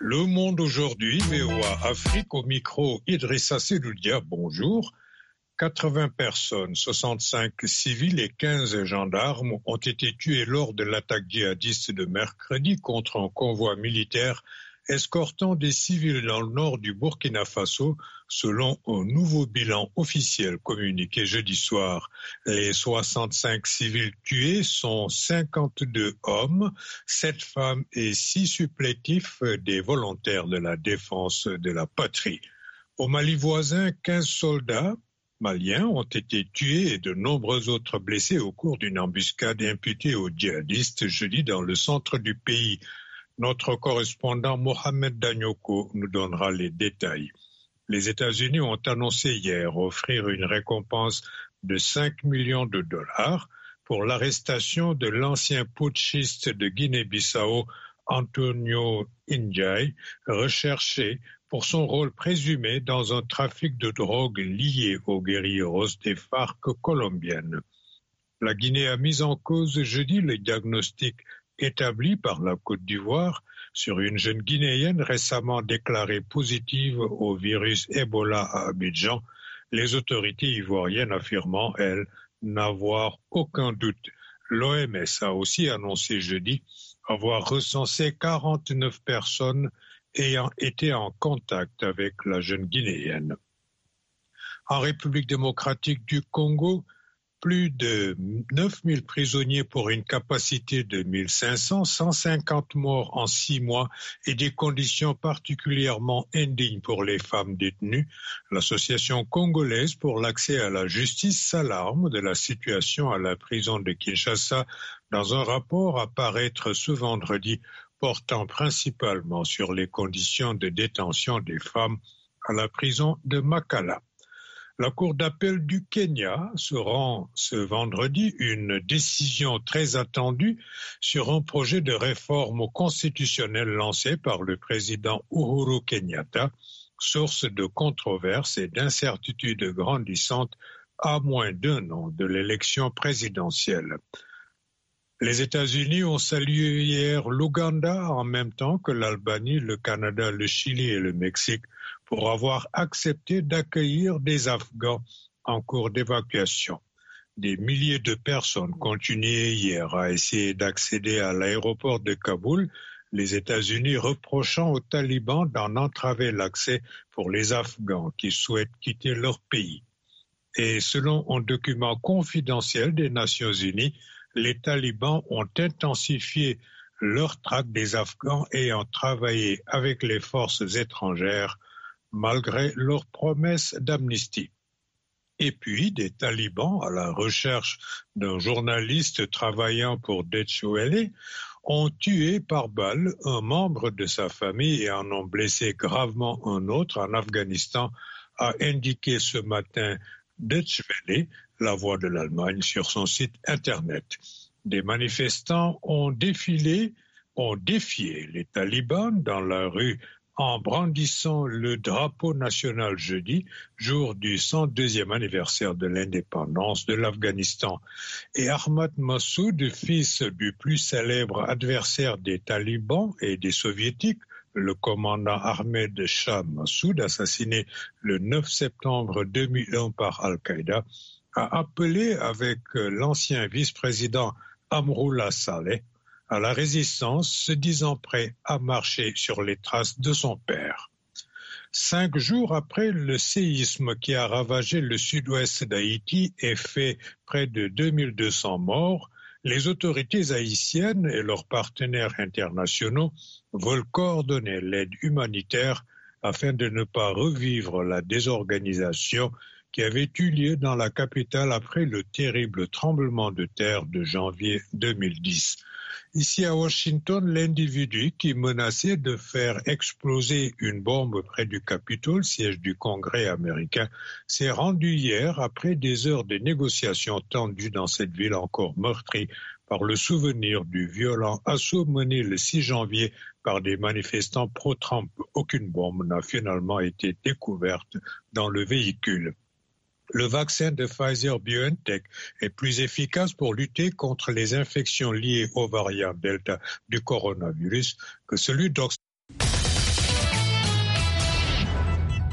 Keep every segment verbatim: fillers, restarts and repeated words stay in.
Le Monde aujourd'hui, V O A Afrique, au micro Idrissa Seloudia, bonjour. quatre-vingts personnes, soixante-cinq civils et quinze gendarmes ont été tués lors de l'attaque djihadiste de mercredi contre un convoi militaire escortant des civils dans le nord du Burkina Faso, selon un nouveau bilan officiel communiqué jeudi soir. Les soixante-cinq civils tués sont cinquante-deux hommes, sept femmes et six supplétifs des volontaires de la défense de la patrie. Au Mali voisin, quinze soldats maliens ont été tués et de nombreux autres blessés au cours d'une embuscade imputée aux djihadistes jeudi dans le centre du pays. Notre correspondant Mohamed Danyoko nous donnera les détails. Les États-Unis ont annoncé hier offrir une récompense de cinq millions de dollars pour l'arrestation de l'ancien putschiste de Guinée-Bissau, Antonio Indjay, recherché pour son rôle présumé dans un trafic de drogue lié aux guérilleros des FARC colombiennes. La Guinée a mis en cause jeudi le diagnostic établi par la Côte d'Ivoire sur une jeune Guinéenne récemment déclarée positive au virus Ebola à Abidjan, les autorités ivoiriennes affirmant, elles, n'avoir aucun doute. L'O M S a aussi annoncé jeudi avoir recensé quarante-neuf personnes ayant été en contact avec la jeune Guinéenne. En République démocratique du Congo, plus de neuf mille prisonniers pour une capacité de mille cinq cents, cent cinquante morts en six mois et des conditions particulièrement indignes pour les femmes détenues. L'Association congolaise pour l'accès à la justice s'alarme de la situation à la prison de Kinshasa dans un rapport à paraître ce vendredi portant principalement sur les conditions de détention des femmes à la prison de Makala. La Cour d'appel du Kenya se rend ce vendredi une décision très attendue sur un projet de réforme constitutionnelle lancé par le président Uhuru Kenyatta, source de controverses et d'incertitudes grandissantes à moins d'un an de l'élection présidentielle. Les États-Unis ont salué hier l'Ouganda en même temps que l'Albanie, le Canada, le Chili et le Mexique pour avoir accepté d'accueillir des Afghans en cours d'évacuation. Des milliers de personnes continuaient hier à essayer d'accéder à l'aéroport de Kaboul, les États-Unis reprochant aux talibans d'en entraver l'accès pour les Afghans qui souhaitent quitter leur pays. Et selon un document confidentiel des Nations Unies, les talibans ont intensifié leur traque des Afghans ayant travaillé avec les forces étrangères malgré leurs promesses d'amnistie. Et puis, des talibans à la recherche d'un journaliste travaillant pour Deutsche Welle ont tué par balle un membre de sa famille et en ont blessé gravement un autre en Afghanistan, a indiqué ce matin Deutsche Welle, la voix de l'Allemagne, sur son site Internet. Des manifestants ont défilé, ont défié les talibans dans la rue en brandissant le drapeau national jeudi, jour du cent deuxième anniversaire de l'indépendance de l'Afghanistan. Et Ahmad Massoud, fils du plus célèbre adversaire des talibans et des soviétiques, le commandant Ahmed Shah Massoud, assassiné le neuf septembre deux mille un par Al-Qaïda, a appelé avec l'ancien vice-président Amrullah Saleh à la résistance, se disant prêt à marcher sur les traces de son père. Cinq jours après le séisme qui a ravagé le sud-ouest d'Haïti et fait près de deux mille deux cents morts, les autorités haïtiennes et leurs partenaires internationaux veulent coordonner l'aide humanitaire afin de ne pas revivre la désorganisation qui avait eu lieu dans la capitale après le terrible tremblement de terre de janvier deux mille dix. Ici à Washington, l'individu qui menaçait de faire exploser une bombe près du Capitole, siège du Congrès américain, s'est rendu hier après des heures de négociations tendues dans cette ville encore meurtrie par le souvenir du violent assaut mené le six janvier par des manifestants pro-Trump. Aucune bombe n'a finalement été découverte dans le véhicule. Le vaccin de Pfizer-BioNTech est plus efficace pour lutter contre les infections liées au variant Delta du coronavirus que celui d'Oxford.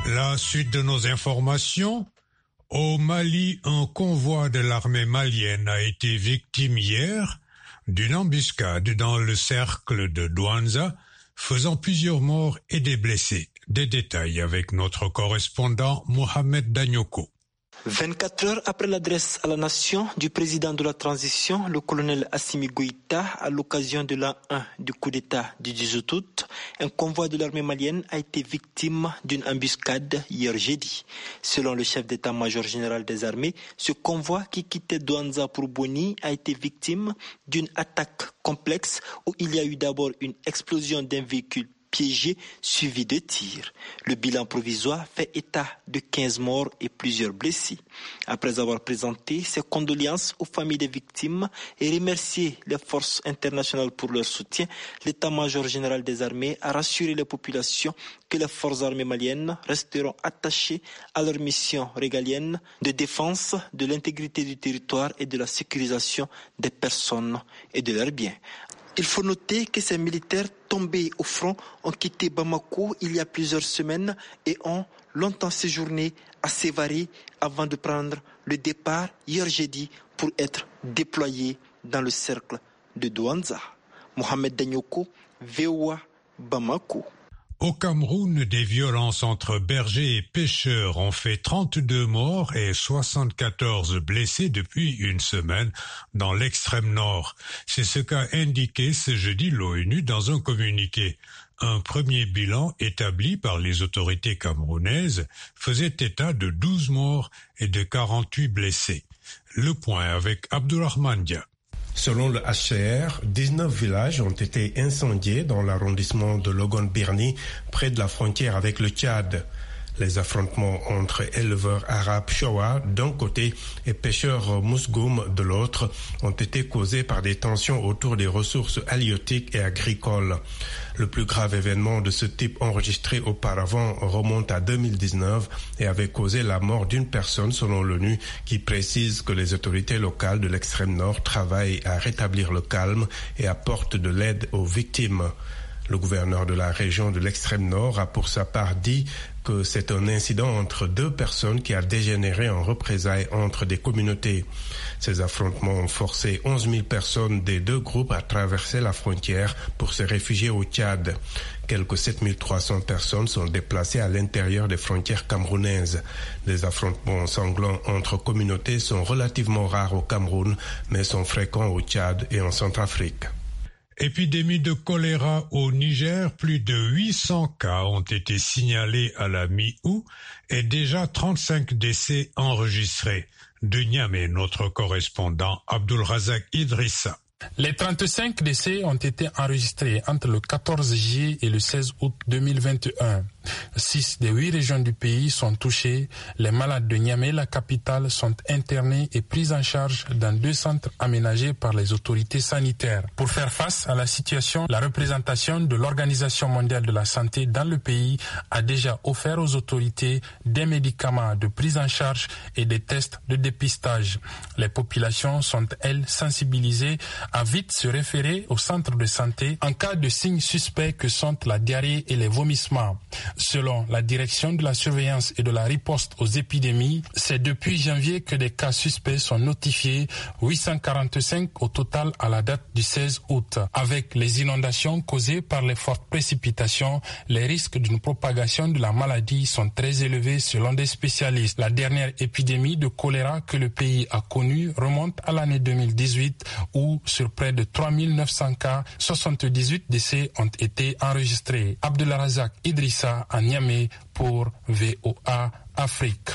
La suite de nos informations. Au Mali, un convoi de l'armée malienne a été victime hier d'une embuscade dans le cercle de Douanza, faisant plusieurs morts et des blessés. Des détails avec notre correspondant Mohamed Danyoko. vingt-quatre heures après l'adresse à la nation du président de la transition, le colonel Assimi Goïta, à l'occasion de l'an un du coup d'État du dix-huit août, un convoi de l'armée malienne a été victime d'une embuscade hier jeudi. Selon le chef d'état-major général des armées, ce convoi qui quittait Douanza pour Boni a été victime d'une attaque complexe où il y a eu d'abord une explosion d'un véhicule piégé, suivi de tirs. Le bilan provisoire fait état de quinze morts et plusieurs blessés. Après avoir présenté ses condoléances aux familles des victimes et remercié les forces internationales pour leur soutien, l'état-major général des armées a rassuré les populations que les forces armées maliennes resteront attachées à leur mission régalienne de défense de l'intégrité du territoire et de la sécurisation des personnes et de leurs biens. Il faut noter que ces militaires tombés au front ont quitté Bamako il y a plusieurs semaines et ont longtemps séjourné à Sévaré avant de prendre le départ hier jeudi pour être déployés dans le cercle de Douanza. Mohamed Danyoko, V O A, Bamako. Au Cameroun, des violences entre bergers et pêcheurs ont fait trente-deux morts et soixante-quatorze blessés depuis une semaine dans l'extrême nord. C'est ce qu'a indiqué ce jeudi l'ONU dans un communiqué. Un premier bilan établi par les autorités camerounaises faisait état de douze morts et de quarante-huit blessés. Le point avec Abdourahmane Dia. Selon le H C R, dix-neuf villages ont été incendiés dans l'arrondissement de Logon-Birni, près de la frontière avec le Tchad. Les affrontements entre éleveurs arabes Showa d'un côté et pêcheurs Mousgoum de l'autre ont été causés par des tensions autour des ressources halieutiques et agricoles. Le plus grave événement de ce type enregistré auparavant remonte à deux mille dix-neuf et avait causé la mort d'une personne selon l'ONU qui précise que les autorités locales de l'extrême nord travaillent à rétablir le calme et apportent de l'aide aux victimes. Le gouverneur de la région de l'extrême nord a pour sa part dit que c'est un incident entre deux personnes qui a dégénéré en représailles entre des communautés. Ces affrontements ont forcé onze mille personnes des deux groupes à traverser la frontière pour se réfugier au Tchad. Quelques sept mille trois cents personnes sont déplacées à l'intérieur des frontières camerounaises. Les affrontements sanglants entre communautés sont relativement rares au Cameroun, mais sont fréquents au Tchad et en Centrafrique. Épidémie de choléra au Niger, plus de huit cents cas ont été signalés à la mi-août et déjà trente-cinq décès enregistrés. De Niamey, notre correspondant Abdulrazak Idrissa. Les trente-cinq décès ont été enregistrés entre le quatorze juillet et le seize août deux mille vingt et un. Six des huit régions du pays sont touchées. Les malades de Niamey, la capitale, sont internés et pris en charge dans deux centres aménagés par les autorités sanitaires. Pour faire face à la situation, la représentation de l'Organisation mondiale de la santé dans le pays a déjà offert aux autorités des médicaments de prise en charge et des tests de dépistage. Les populations sont, elles, sensibilisées à vite se référer au centre de santé en cas de signes suspects que sont la diarrhée et les vomissements. Selon la direction de la surveillance et de la riposte aux épidémies, c'est depuis janvier que des cas suspects sont notifiés, huit cent quarante-cinq au total à la date du seize août. Avec les inondations causées par les fortes précipitations, les risques d'une propagation de la maladie sont très élevés selon des spécialistes. La dernière épidémie de choléra que le pays a connue remonte à l'année deux mille dix-huit où, sur près de trois mille neuf cents cas, soixante-dix-huit décès ont été enregistrés. Abdulrazak Idrissa à Niamey pour V O A Afrique.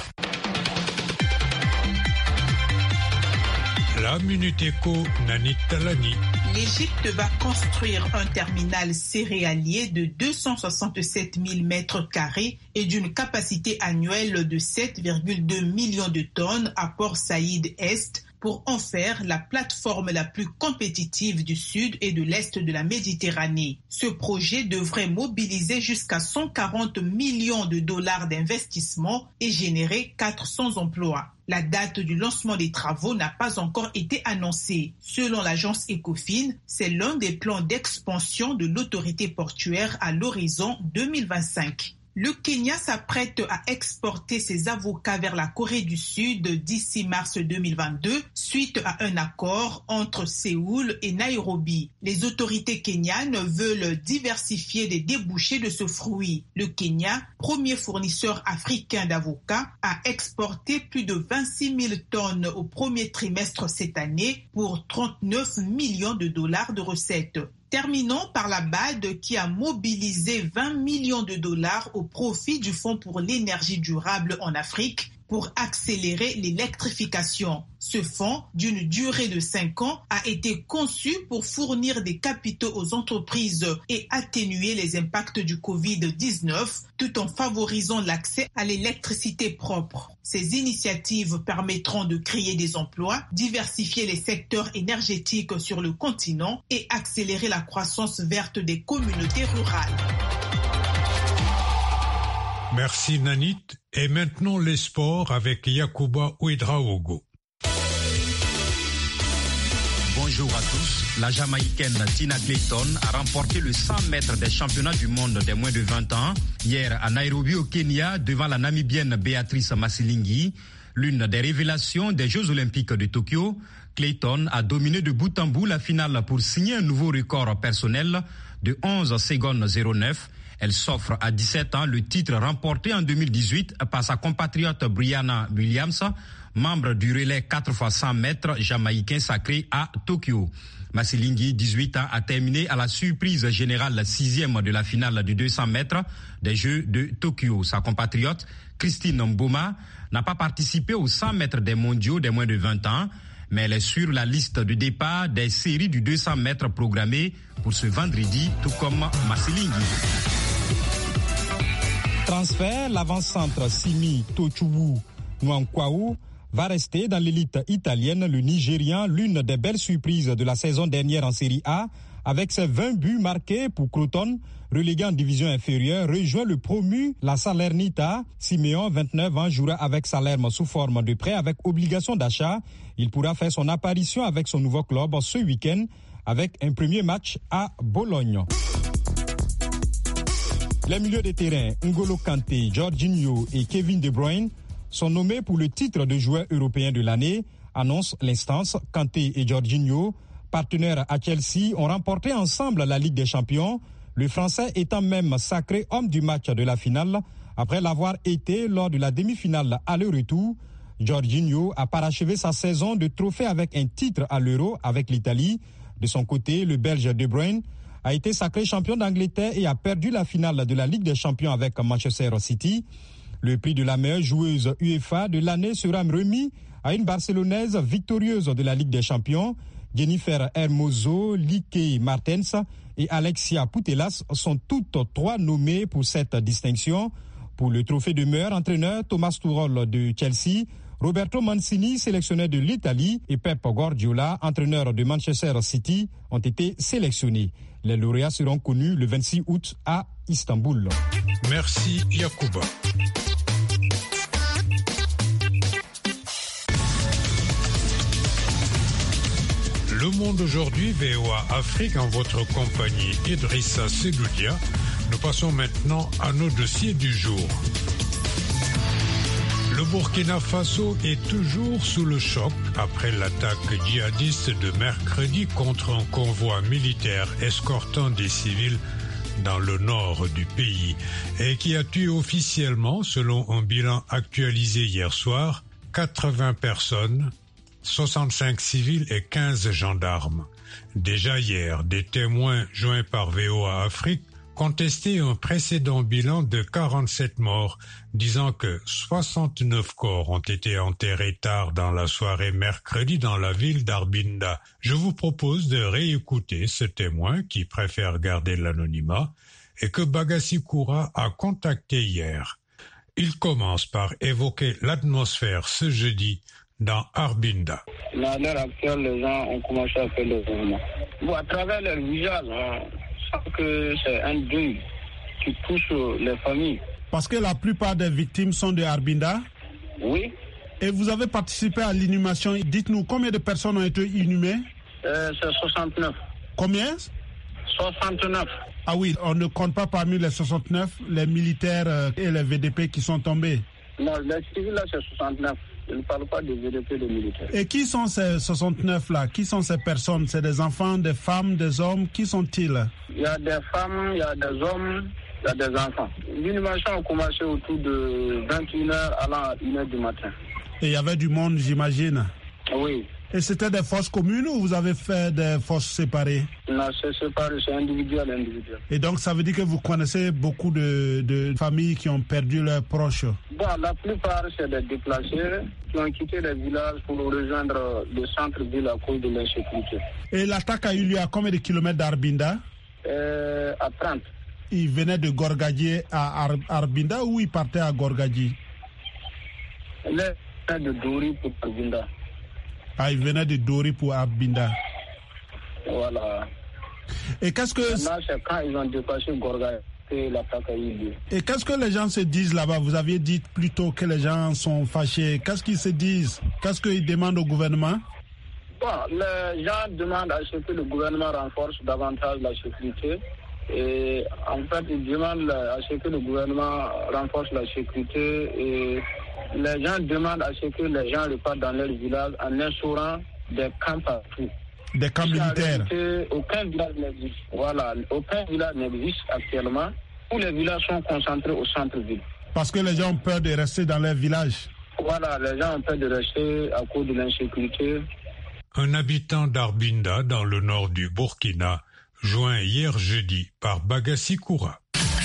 La Minute Éco, Nanit Talani. L'Égypte va construire un terminal céréalier de deux cent soixante-sept mille mètres carrés et d'une capacité annuelle de sept virgule deux millions de tonnes à Port Saïd Est pour en faire la plateforme la plus compétitive du sud et de l'est de la Méditerranée. Ce projet devrait mobiliser jusqu'à cent quarante millions de dollars d'investissement et générer quatre cents emplois. La date du lancement des travaux n'a pas encore été annoncée. Selon l'agence Ecofin, c'est l'un des plans d'expansion de l'autorité portuaire à l'horizon deux mille vingt-cinq. Le Kenya s'apprête à exporter ses avocats vers la Corée du Sud d'ici mars deux mille vingt-deux, suite à un accord entre Séoul et Nairobi. Les autorités kenyanes veulent diversifier les débouchés de ce fruit. Le Kenya, premier fournisseur africain d'avocats, a exporté plus de vingt-six mille tonnes au premier trimestre cette année pour trente-neuf millions de dollars de recettes. Terminons par la B A D qui a mobilisé vingt millions de dollars au profit du Fonds pour l'énergie durable en Afrique pour accélérer l'électrification. Ce fonds, d'une durée de cinq ans, a été conçu pour fournir des capitaux aux entreprises et atténuer les impacts du covid dix-neuf, tout en favorisant l'accès à l'électricité propre. Ces initiatives permettront de créer des emplois, diversifier les secteurs énergétiques sur le continent et accélérer la croissance verte des communautés rurales. Merci Nanit. Et maintenant les sports avec Yacouba Ouedraogo. Bonjour à tous. La Jamaïcaine Tina Clayton a remporté le cent mètres des championnats du monde des moins de vingt ans hier à Nairobi au Kenya devant la Namibienne Béatrice Masilingi. L'une des révélations des Jeux Olympiques de Tokyo, Clayton a dominé de bout en bout la finale pour signer un nouveau record personnel de onze secondes zéro neuf. Elle s'offre à dix-sept ans le titre remporté en deux mille dix-huit par sa compatriote Brianna Williams, membre du relais quatre fois cent mètres jamaïcain sacré à Tokyo. Masilingi, dix-huit ans, a terminé à la surprise générale sixième de la finale du deux cents mètres des Jeux de Tokyo. Sa compatriote, Christine Mboma, n'a pas participé aux cent mètres des mondiaux des moins de vingt ans, mais elle est sur la liste de départ des séries du deux cents mètres programmées pour ce vendredi, tout comme Masilingi. Transfert, l'avant-centre Simi Tochouwu Nwankwaou va rester dans l'élite italienne. Le Nigérian, l'une des belles surprises de la saison dernière en Série A, avec ses vingt buts marqués pour Crotone, relégué en division inférieure, rejoint le promu, la Salernitana. Simeon, vingt-neuf ans, jouera avec Salerme sous forme de prêt avec obligation d'achat. Il pourra faire son apparition avec son nouveau club ce week-end avec un premier match à Bologne. Les milieux de terrain, N'Golo Kanté, Jorginho et Kevin De Bruyne sont nommés pour le titre de joueur européen de l'année, annonce l'instance. Kanté et Jorginho, partenaires à Chelsea, ont remporté ensemble la Ligue des Champions, le Français étant même sacré homme du match de la finale après l'avoir été lors de la demi-finale aller-retour. Jorginho a parachevé sa saison de trophée avec un titre à l'Euro avec l'Italie. De son côté, le Belge De Bruyne a été sacré champion d'Angleterre et a perdu la finale de la Ligue des Champions avec Manchester City. Le prix de la meilleure joueuse UEFA de l'année sera remis à une Barcelonaise victorieuse de la Ligue des Champions. Jennifer Hermoso, Lieke Martens et Alexia Putellas sont toutes trois nommées pour cette distinction. Pour le trophée de meilleur entraîneur, Thomas Tuchel de Chelsea, Roberto Mancini, sélectionneur de l'Italie, et Pep Guardiola, entraîneur de Manchester City, ont été sélectionnés. Les lauréats seront connus le vingt-six août à Istanbul. Merci Yacouba. Le Monde aujourd'hui, V O A Afrique, en votre compagnie Idrissa Seloudia. Nous passons maintenant à nos dossiers du jour. Le Burkina Faso est toujours sous le choc après l'attaque djihadiste de mercredi contre un convoi militaire escortant des civils dans le nord du pays et qui a tué officiellement, selon un bilan actualisé hier soir, quatre-vingts personnes, soixante-cinq civils et quinze gendarmes. Déjà hier, des témoins joints par V O A Afrique contestaient un précédent bilan de quarante-sept morts, disant que soixante-neuf corps ont été enterrés tard dans la soirée mercredi dans la ville d'Arbinda. Je vous propose de réécouter ce témoin qui préfère garder l'anonymat et que Bagassi Koura a contacté hier. Il commence par évoquer l'atmosphère ce jeudi dans Arbinda. À l'heure actuelle, les gens ont commencé à faire le mouvement. Bon, à travers leur visage, on sent que c'est un deuil qui touche les familles. Parce que la plupart des victimes sont de Arbinda? Oui. Et vous avez participé à l'inhumation. Dites-nous, combien de personnes ont été inhumées? euh, C'est soixante-neuf. Combien? soixante-neuf. Ah oui, on ne compte pas parmi les soixante-neuf les militaires et les V D P qui sont tombés. Non, les civils là c'est soixante-neuf. Je ne parle pas des V D P, des militaires. Et qui sont ces soixante-neuf là? Qui sont ces personnes? C'est des enfants, des femmes, des hommes? Qui sont-ils? Il y a des femmes, il y a des hommes, il y a des enfants. L'inhumation a commencé autour de vingt et une heures à une heure du matin. Et il y avait du monde, j'imagine? Oui. Et c'était des fosses communes ou vous avez fait des fosses séparées? Non, c'est séparé, c'est individuel, individuel. Et donc ça veut dire que vous connaissez beaucoup de, de familles qui ont perdu leurs proches? Bon, la plupart c'est des déplacés qui ont quitté les villages pour rejoindre le centre-ville à cause de l'insécurité. Et l'attaque a eu lieu à combien de kilomètres d'Arbinda? euh, À trente. Ils venaient de Gorgadji à Ar- Arbinda ou ils partaient à Gorgadji? Les de Dori pour Arbinda. Ah, ils venaient de Dori pour Arbinda. Voilà. Et qu'est-ce que... Maintenant, c'est quand ils ont dépassé Gorgadji que l'attaque a eu lieu. Et qu'est-ce que les gens se disent là-bas? Vous aviez dit plus tôt que les gens sont fâchés. Qu'est-ce qu'ils se disent? Qu'est-ce qu'ils demandent au gouvernement? Bon, les gens demandent à ce que le gouvernement renforce davantage la sécurité. Et en fait, ils demandent à ce que le gouvernement renforce la sécurité. Et les gens demandent à ce que les gens repartent dans leur village en instaurant des camps partout. Des camps militaires. Aucun village n'existe. Voilà, aucun village n'existe actuellement. Tous les villages sont concentrés au centre-ville. Parce que les gens ont peur de rester dans leur village. Voilà, les gens ont peur de rester à cause de l'insécurité. Un habitant d'Arbinda, dans le nord du Burkina, joint hier jeudi par Bagassi Koura.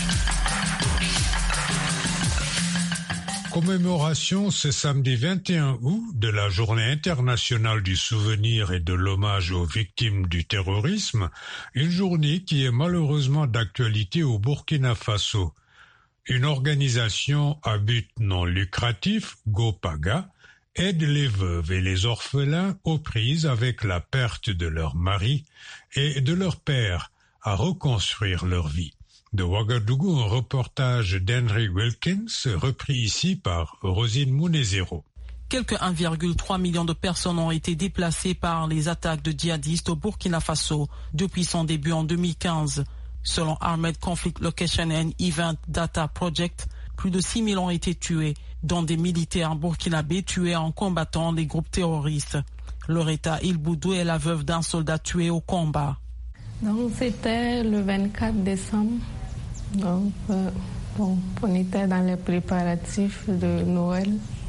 Commémoration ce samedi vingt et un août de la Journée internationale du souvenir et de l'hommage aux victimes du terrorisme, une journée qui est malheureusement d'actualité au Burkina Faso. Une organisation à but non lucratif, Gopaga, aide les veuves et les orphelins aux prises avec la perte de leur mari et de leur père à reconstruire leur vie. De Ouagadougou, un reportage d'Henry Wilkins, repris ici par Rosine Mounezero. Quelques un virgule trois million de personnes ont été déplacées par les attaques de djihadistes au Burkina Faso depuis son début en deux mille quinze. Selon Armed Conflict Location and Event Data Project, plus de six mille ont été tués, dont des militaires burkinabés tués en combattant les groupes terroristes. Loretta Ilboudou est la veuve d'un soldat tué au combat. Donc c'était le vingt-quatre décembre. Donc euh, bon, on était dans les préparatifs de Noël.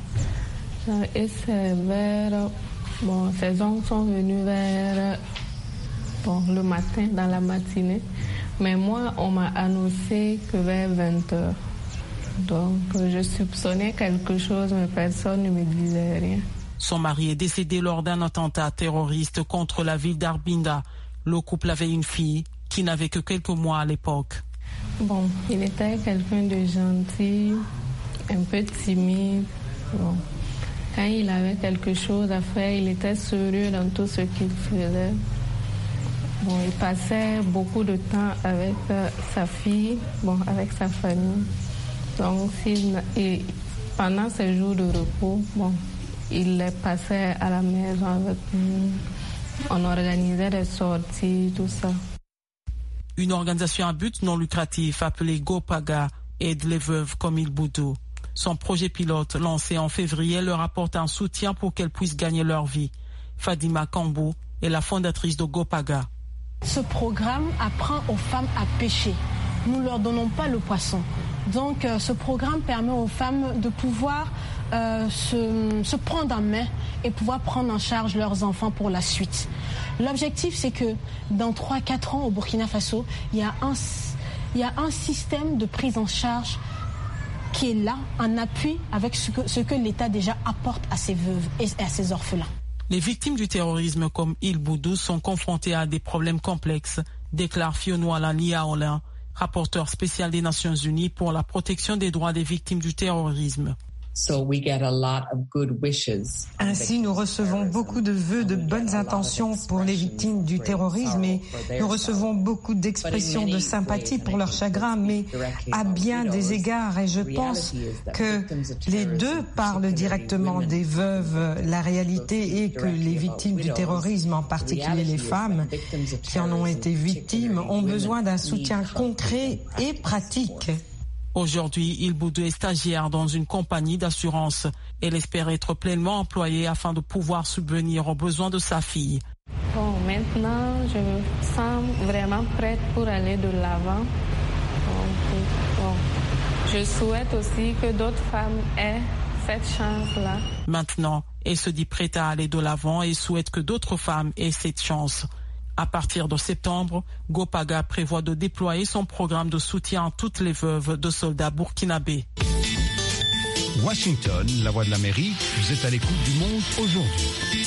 Et c'est vers... Bon, ces hommes sont venus vers... Bon, le matin, dans la matinée. Mais moi, on m'a annoncé que vers vingt heures. Donc, je soupçonnais quelque chose, mais personne ne me disait rien. Son mari est décédé lors d'un attentat terroriste contre la ville d'Arbinda. Le couple avait une fille qui n'avait que quelques mois à l'époque. Bon, il était quelqu'un de gentil, un peu timide. Bon. Quand il avait quelque chose à faire, il était sérieux dans tout ce qu'il faisait. Bon, il passait beaucoup de temps avec euh, sa fille, bon, avec sa famille. Donc, et pendant ses jours de repos, bon, il les passait à la maison avec nous. On organisait des sorties, tout ça. Une organisation à but non lucratif appelée Gopaga aide les veuves comme Ilboudou. Son projet pilote, lancé en février, leur apporte un soutien pour qu'elles puissent gagner leur vie. Fadima Kambou est la fondatrice de Gopaga. Ce programme apprend aux femmes à pêcher. Nous ne leur donnons pas le poisson. Donc euh, ce programme permet aux femmes de pouvoir euh, se, se prendre en main et pouvoir prendre en charge leurs enfants pour la suite. L'objectif, c'est que dans trois à quatre ans au Burkina Faso, il y a un, il y a un système de prise en charge qui est là, en appui avec ce que, ce que l'État déjà apporte à ses veuves et à ses orphelins. Les victimes du terrorisme comme Ilboudou sont confrontées à des problèmes complexes, déclare Fionnuala Liaolin, rapporteur spécial des Nations Unies pour la protection des droits des victimes du terrorisme. Ainsi, nous recevons beaucoup de vœux de bonnes intentions pour les victimes du terrorisme et nous recevons beaucoup d'expressions de sympathie pour leur chagrin, mais à bien des égards, et je pense que les deux parlent directement des veuves. La réalité est que les victimes du terrorisme, en particulier les femmes qui en ont été victimes, ont besoin d'un soutien concret et pratique. Aujourd'hui, Il Boudou est stagiaire dans une compagnie d'assurance. Elle espère être pleinement employée afin de pouvoir subvenir aux besoins de sa fille. Bon, maintenant, je me sens vraiment prête pour aller de l'avant. Bon, je souhaite aussi que d'autres femmes aient cette chance-là. Maintenant, elle se dit prête à aller de l'avant et souhaite que d'autres femmes aient cette chance. À partir de septembre, Gopaga prévoit de déployer son programme de soutien à toutes les veuves de soldats burkinabés. Washington, la voix de l'Amérique, vous êtes à l'écoute du monde aujourd'hui.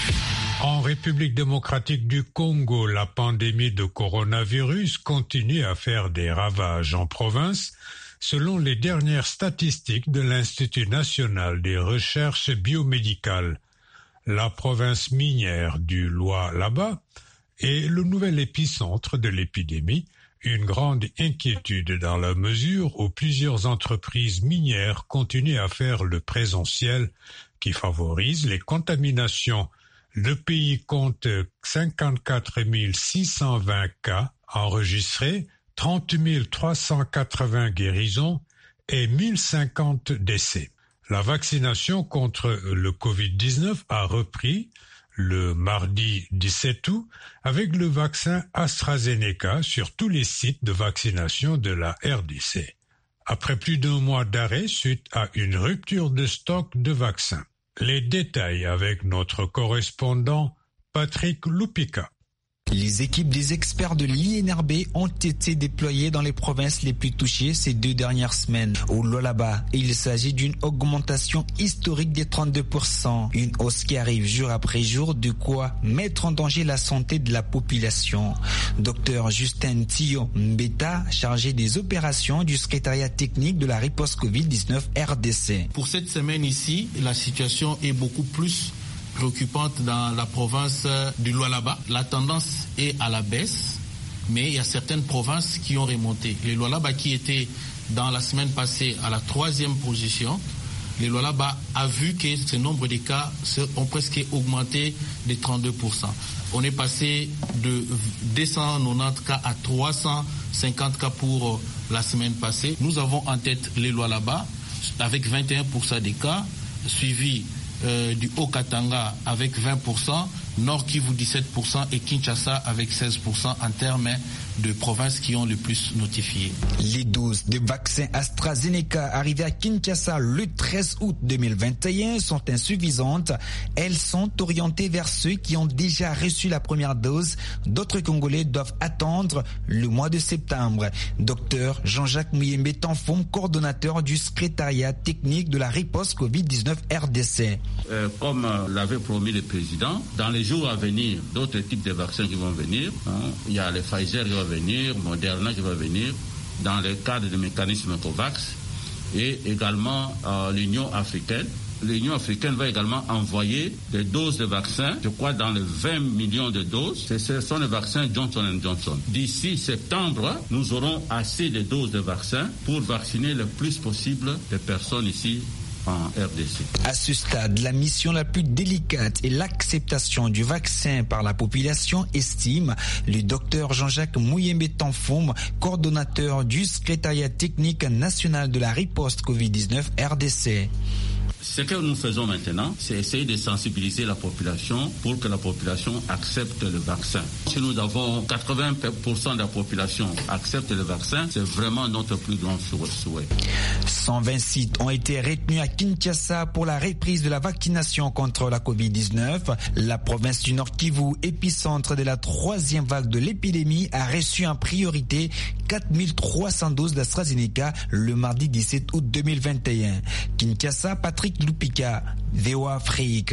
En République démocratique du Congo, la pandémie de coronavirus continue à faire des ravages en province, selon les dernières statistiques de l'Institut national des recherches biomédicales. La province minière du Lualaba est le nouvel épicentre de l'épidémie, une grande inquiétude dans la mesure où plusieurs entreprises minières continuent à faire le présentiel qui favorise les contaminations. Le pays compte cinquante-quatre mille six cent vingt cas enregistrés, trente mille trois cent quatre-vingts guérisons et mille cinquante décès. La vaccination contre le covid dix-neuf a repris le mardi dix-sept août avec le vaccin AstraZeneca sur tous les sites de vaccination de la R D C. Après plus d'un mois d'arrêt suite à une rupture de stock de vaccins. Les détails avec notre correspondant Patrick Lupika. Les équipes des experts de l'I N R B ont été déployées dans les provinces les plus touchées ces deux dernières semaines. Au Lualaba, il s'agit d'une augmentation historique des trente-deux pour cent. Une hausse qui arrive jour après jour, de quoi mettre en danger la santé de la population. Docteur Justin Tio Mbeta, chargé des opérations du secrétariat technique de la riposte covid dix-neuf R D C. Pour cette semaine ici, la situation est beaucoup plus préoccupante dans la province du Lualaba. La tendance est à la baisse, mais il y a certaines provinces qui ont remonté. Le Lualaba qui était dans la semaine passée à la troisième position, le Lualaba a vu que ce nombre de cas ont presque augmenté de trente-deux pour cent. On est passé de deux cent quatre-vingt-dix cas à trois cent cinquante cas pour la semaine passée. Nous avons en tête le Lualaba avec vingt et un pour cent des cas, suivi Euh, du Haut-Katanga avec vingt pour cent, Nord Kivu dix-sept pour cent et Kinshasa avec seize pour cent en termes de provinces qui ont le plus notifié. Les doses de vaccins AstraZeneca arrivées à Kinshasa le treize août deux mille vingt et un sont insuffisantes. Elles sont orientées vers ceux qui ont déjà reçu la première dose. D'autres Congolais doivent attendre le mois de septembre. Docteur Jean-Jacques Muyembe Tanfoum, coordonnateur du secrétariat technique de la riposte covid dix-neuf R D C. Euh, comme euh, l'avait promis le président, dans les jours à venir, d'autres types de vaccins qui vont venir. Hein. Il y a les Pfizer qui vont venir, Moderna qui va venir, dans le cadre du mécanisme COVAX, et également euh, l'Union africaine. L'Union africaine va également envoyer des doses de vaccins, je crois dans les vingt millions de doses. Ce sont les vaccins Johnson and Johnson. D'ici septembre, nous aurons assez de doses de vaccins pour vacciner le plus possible de personnes ici en R D C. À ce stade, la mission la plus délicate est l'acceptation du vaccin par la population, estime le docteur Jean-Jacques Muyembe Tanfoum, coordonnateur du secrétariat technique national de la riposte covid dix-neuf R D C. Ce que nous faisons maintenant, c'est essayer de sensibiliser la population pour que la population accepte le vaccin. Si nous avons quatre-vingts pour cent de la population accepte le vaccin, c'est vraiment notre plus grand souhait. cent vingt sites ont été retenus à Kinshasa pour la reprise de la vaccination contre la covid dix-neuf. La province du Nord Kivu, épicentre de la troisième vague de l'épidémie, a reçu en priorité quatre mille trois cents doses d'AstraZeneca le mardi dix-sept août deux mille vingt et un. Kinshasa, Patrick Lupika, V O A Afrique.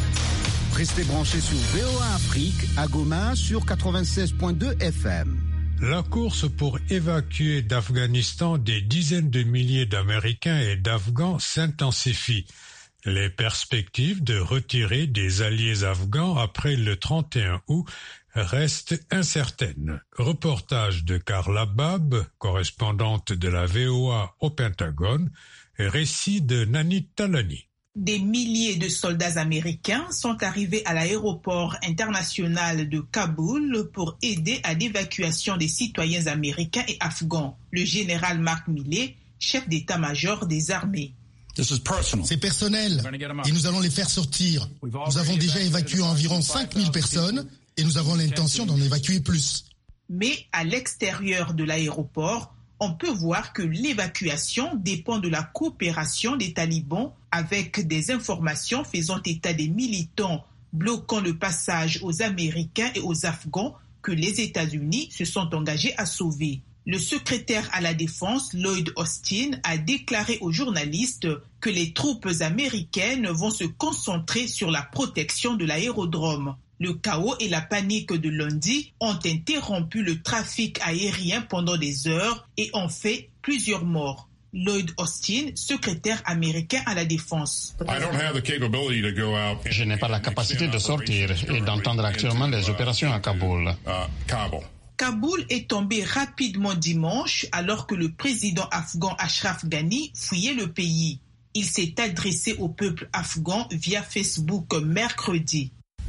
Restez branchés sur V O A Afrique à Goma sur quatre-vingt-seize virgule deux F M. La course pour évacuer d'Afghanistan des dizaines de milliers d'Américains et d'Afghans s'intensifie. Les perspectives de retirer des alliés afghans après le trente et un août restent incertaines. Reportage de Carla Bab, correspondante de la V O A au Pentagone, et récit de Nani Talani. Des milliers de soldats américains sont arrivés à l'aéroport international de Kaboul pour aider à l'évacuation des citoyens américains et afghans. Le général Mark Milley, chef d'état-major des armées. C'est personnel et nous allons les faire sortir. Nous avons déjà évacué environ cinq mille personnes et nous avons l'intention d'en évacuer plus. Mais à l'extérieur de l'aéroport, on peut voir que l'évacuation dépend de la coopération des talibans avec des informations faisant état des militants bloquant le passage aux Américains et aux Afghans que les États-Unis se sont engagés à sauver. Le secrétaire à la Défense, Lloyd Austin, a déclaré aux journalistes que les troupes américaines vont se concentrer sur la protection de l'aérodrome. Le chaos et la panique de lundi ont interrompu le trafic aérien pendant des heures et ont fait plusieurs morts. Lloyd Austin, secrétaire américain à la Défense. Je n'ai pas la capacité de sortir et d'entendre actuellement les opérations à Kaboul. Kaboul est tombé rapidement dimanche alors que le président afghan Ashraf Ghani fuyait le pays. Il s'est adressé au peuple afghan via Facebook mercredi.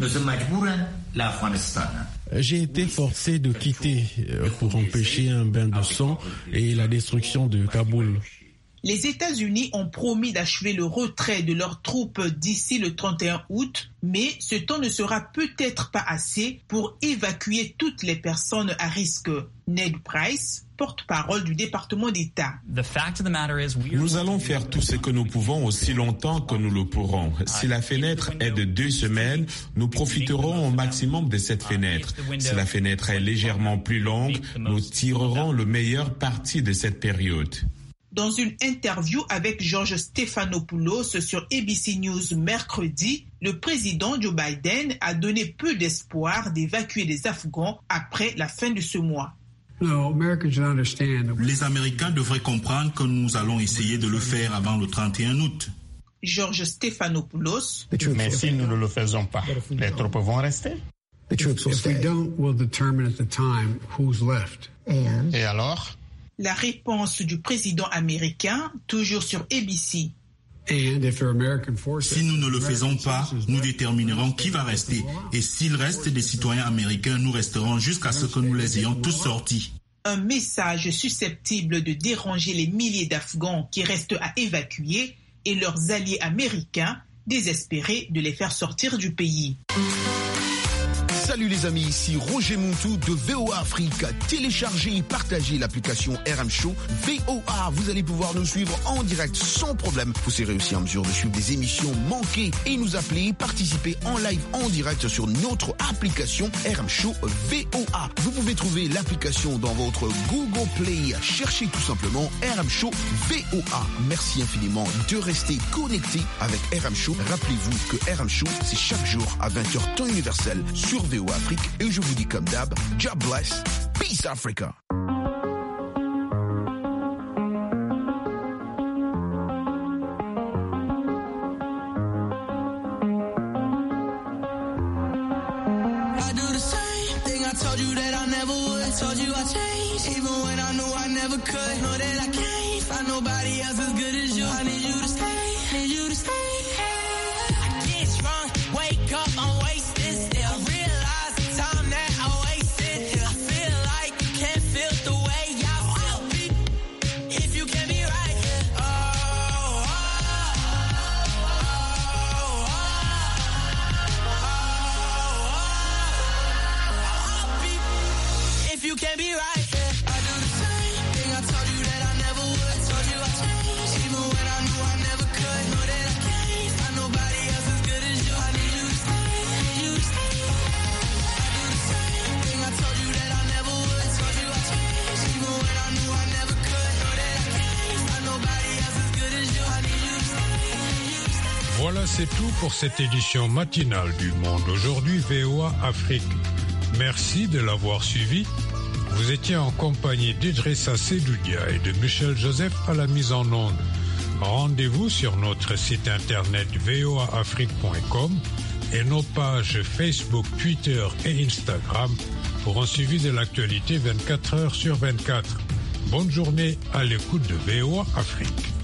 J'ai été forcé de quitter pour empêcher un bain de sang et la destruction de Kaboul. Les États-Unis ont promis d'achever le retrait de leurs troupes d'ici le trente et un août, mais ce temps ne sera peut-être pas assez pour évacuer toutes les personnes à risque. Ned Price, porte-parole du département d'État. Nous allons faire tout ce que nous pouvons aussi longtemps que nous le pourrons. Si la fenêtre est de deux semaines, nous profiterons au maximum de cette fenêtre. Si la fenêtre est légèrement plus longue, nous tirerons le meilleur parti de cette période. Dans une interview avec George Stephanopoulos sur A B C News mercredi, le président Joe Biden a donné peu d'espoir d'évacuer les Afghans après la fin de ce mois. Les Américains devraient comprendre que nous allons essayer de le faire avant le trente et un août. George Stephanopoulos. Mais si nous ne le faisons pas, les troupes vont rester. Et alors? La réponse du président américain, toujours sur A B C. Si nous ne le faisons pas, nous déterminerons qui va rester. Et s'il reste des citoyens américains, nous resterons jusqu'à ce que nous les ayons tous sortis. Un message susceptible de déranger les milliers d'Afghans qui restent à évacuer et leurs alliés américains désespérés de les faire sortir du pays. Salut les amis, ici Roger Montou de V O A Afrique. Téléchargez et partagez l'application R M Show V O A. Vous allez pouvoir nous suivre en direct sans problème. Vous serez aussi en mesure de suivre des émissions manquées et nous appeler, participer en live en direct sur notre application R M Show V O A. Vous pouvez trouver l'application dans votre Google Play. Cherchez tout simplement R M Show V O A. Merci infiniment de rester connecté avec R M Show. Rappelez-vous que R M Show, c'est chaque jour à vingt heures temps universel sur V O A Afrique et je vous dis comme d'hab, God bless, peace Africa. Voilà, c'est tout pour cette édition matinale du Monde Aujourd'hui V O A Afrique. Merci de l'avoir suivi. Vous étiez en compagnie d'Idrissa Sedoudia et de Michel Joseph à la mise en onde. Rendez-vous sur notre site internet v o a afrique point com et nos pages Facebook, Twitter et Instagram pour un suivi de l'actualité vingt-quatre heures sur vingt-quatre. Bonne journée à l'écoute de V O A Afrique.